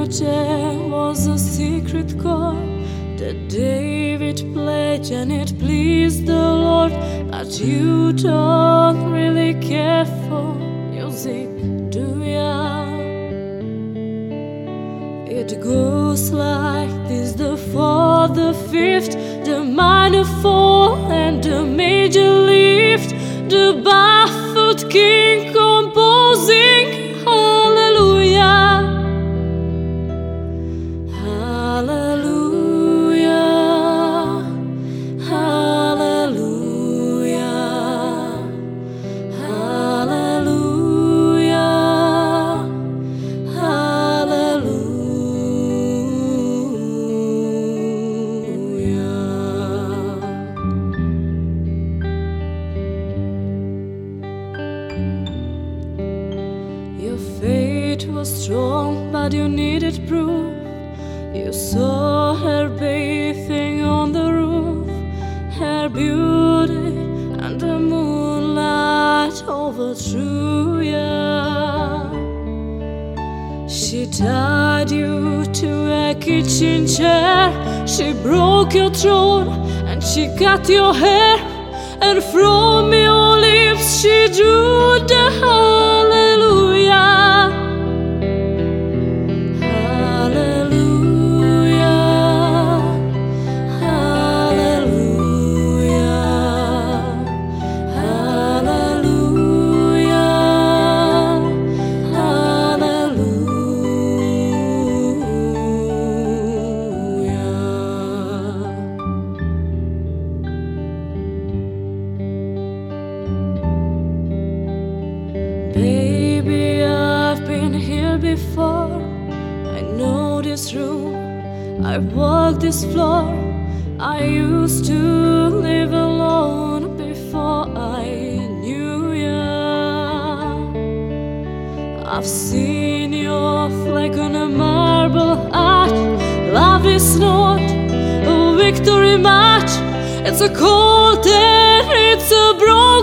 But there was a secret chord that David played, and it pleased the Lord. But you don't really care for music, do ya? It goes like this: the fourth, the fifth, the minor fall, and the major lift. The baffled king composing hallelujah, hallelujah, hallelujah, hallelujah, Your faith was strong, but you needed proof. You saw her bathing on the roof, her beauty and the moonlight overthrew ya. She tied you to a kitchen chair, she broke your throat and she cut your hair, and from your lips she drew the hallelujah, hallelujah, hallelujah, hallelujah, Baby, I've been here before. I know this room, I walk this floor. I used to live alone before I knew ya. I've seen your flag on a marble arch. Love is not a victory match. It's a cold and it's a broken